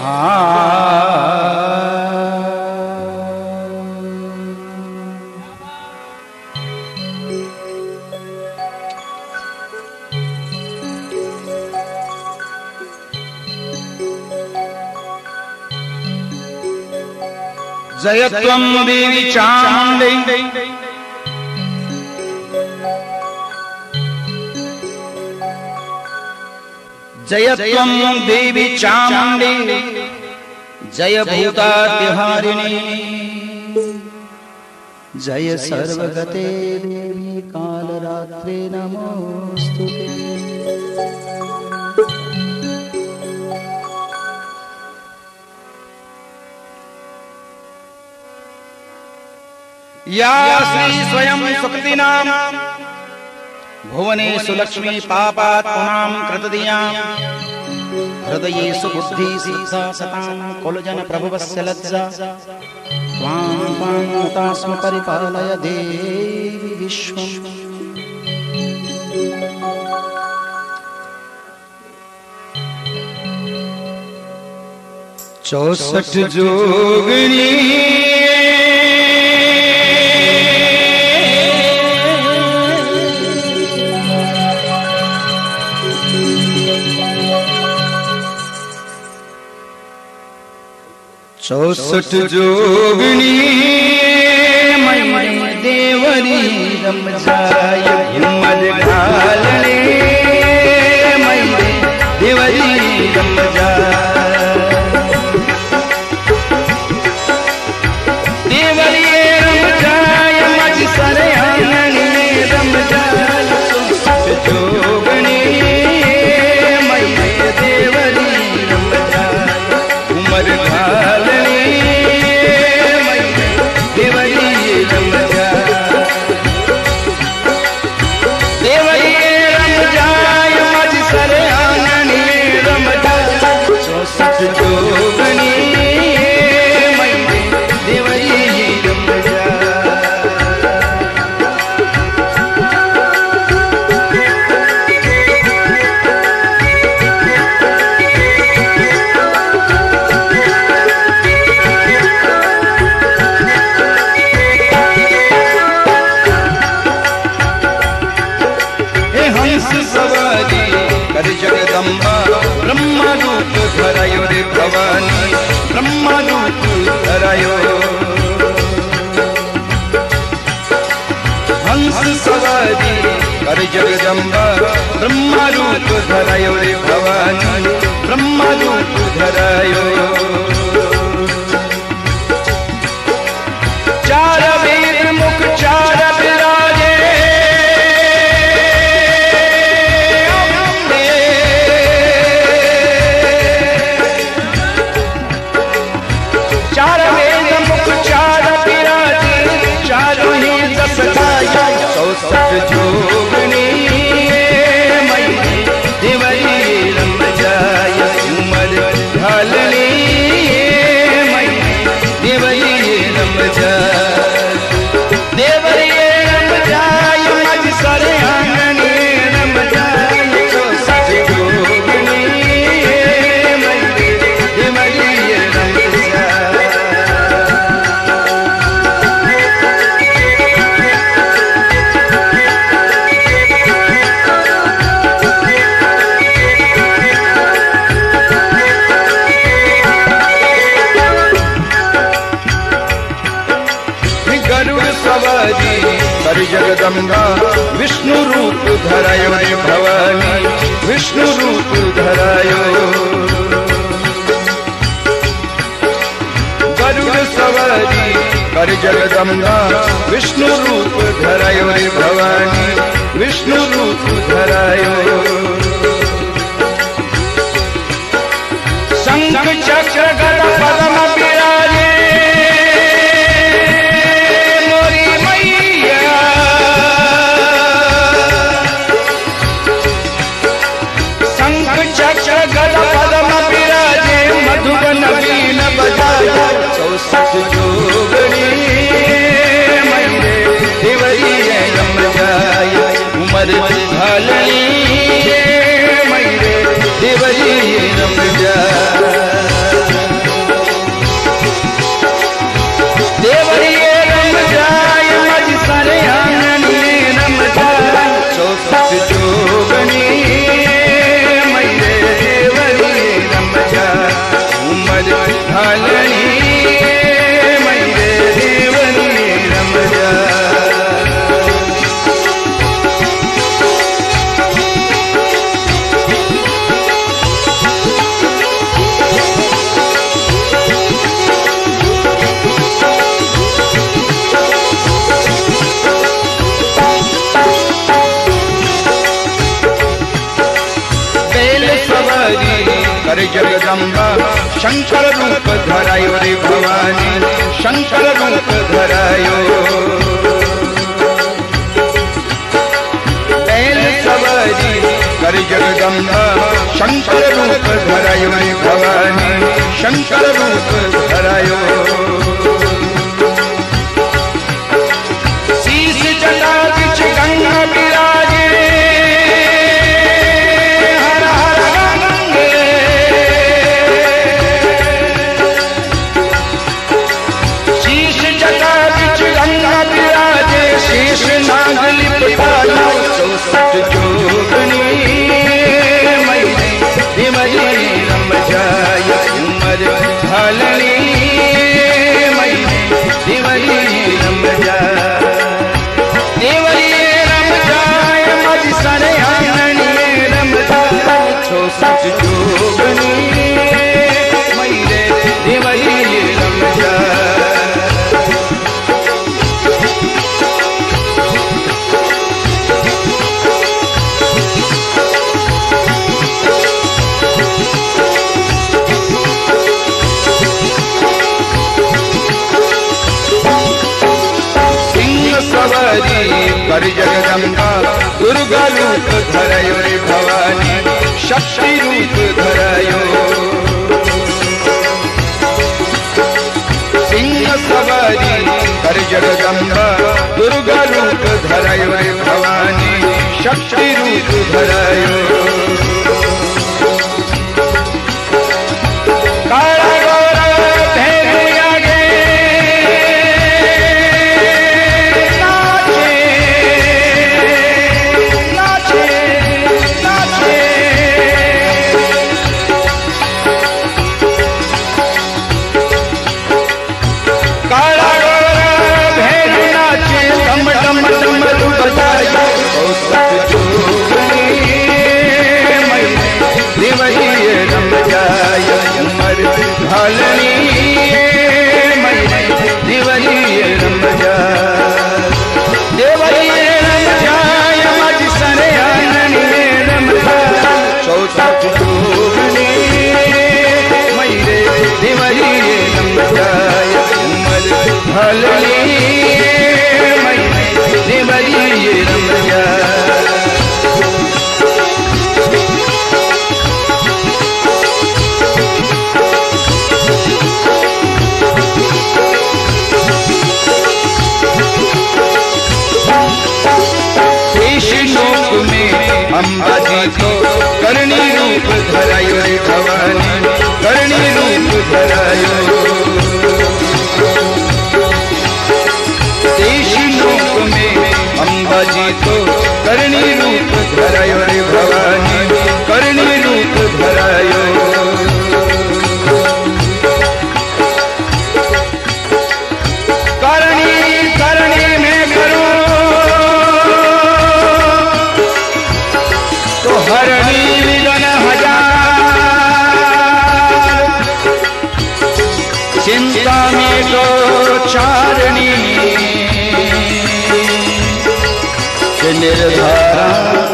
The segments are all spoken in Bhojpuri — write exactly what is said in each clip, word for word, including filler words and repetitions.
जय त्वं देवी चामुण्डी जय त्वं देवी चामुण्डी जय भूताद्यहारिणी जय सर्वगते देवी कालरात्रे नमोस्तुते। या श्री स्वयं सुकृतिनाम भुवनेषु लक्ष्मी पापात् पुनाम कृतदियाम् हृदयेषु बुद्धि श्रद्धा सतां कुलजन प्रभवस्य लज्जा त्वां त्वां तास्म परिपालय देवी विश्वम्। चौसठ जोगनी चौसठ जोगनी मई देवरी रम जाय हिम्मत घालने मई देवरी रम जाय देवरी रम जाय मज सरे आंगने रम जाय चौसठ जोगनी मई देवरी रम जाय उमर घाल ब्रह्मा रूप धरायो रे भवानी ब्रह्मा रूप धरायो हंस सवारी कर जगदम्बा ब्रह्मा रूप धरायो रे भवानी ब्रह्मा रूप धरायो चार वेद मुख चार विराजे चौसठ जोगनी मई देवरी रम जाय उमर घालने मई देवरी रम जाय देवरी रम जाय मज सरे आंगने रम जाय चौसठ जोगनी मई देवरी रम जाय। कर जगदम्बा विष्णु रूप धरायो रे भवानी विष्णु रूप धरायो गरुड़ सवारी कर जगदम्बा विष्णु रूप धरायो रे भवानी विष्णु रूप धरायो शंख चक्र गदा पद्म विराजे चौसठ जोगनी मई देवरी कर जगदम्बा शंकर रूप धरायो रे भवानी शंकर रूप धरायो। बैल सवारी कर जगदम्बा शंकर रूप धरायो रे भवानी शंकर रूप धरायो। शीश जटा बिच गंगा विराजे हर हर गंगे। शीश जटा बिच गंगा विराजे शेष नाग लिपटायो चौसठ जोगनी मैंने देवरी रम जाय उमर भालनी मैंने देवरी रम जाय देवरी रम जाय मज सरे आंगनी रम जाय चौसठ जोगनी मैंने देवरी रम जाय। कर जगदम्बा दुर्गा रूप धरायो रे भवानी शक्ति रूप धरायो। सिंह सवारी कर जगदम्बा दुर्गा रूप धरायो रे भवानी शक्ति रूप धरायो। काला गोरा भैरू आगे भालनी मैंने देवरी रम जाय देवरी रम जाय मज सरे आंगनी रम जाय चौसठ जोगनी मैंने देवरी रम जाय उमर भालनी मैंने देवरी रम जाय। अम्बा जी को करणी रूप धरायो रे भवानी करणी रूप धरायो। देशी लोक में अम्बा जी को करणी रूप धरायो रे भवानी करणी रूप धरायो। करणी करणी में करो हरणी विघ्न हजार चिंता में तो चारणी निर्धारा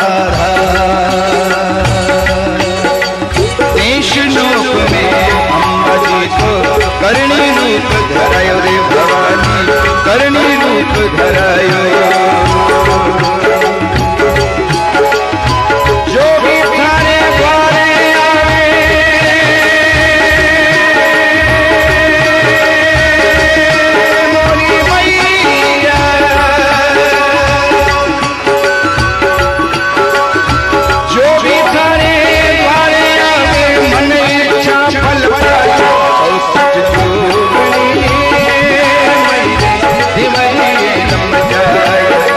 देश लोक में अम्बा जी को करणी रूप धरायो रे भवानी करणी रूप धरायो। देवरी रम जाय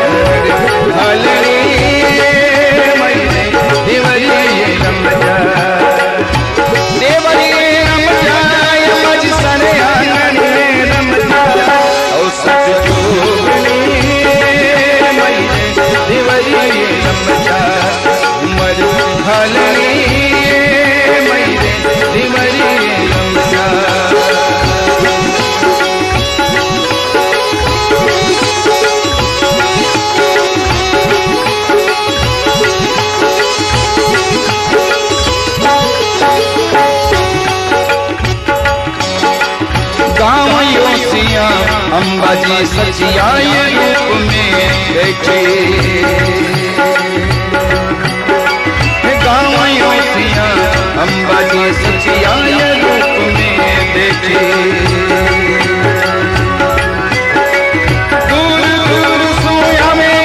अम्बा जी सचियाई रूप में बैठे गाँव सिया अम्बा जी सचियाई रूप में बैठे दूर दूर सोया में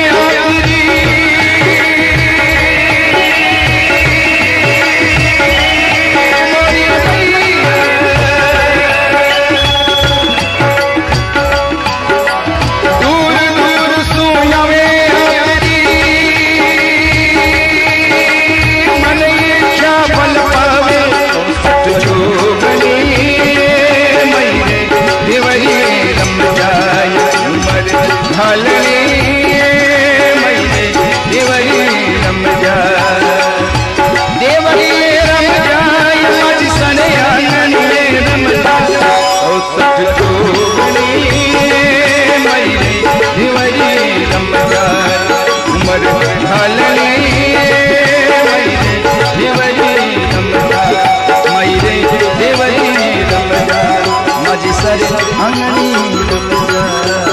सर अंगनी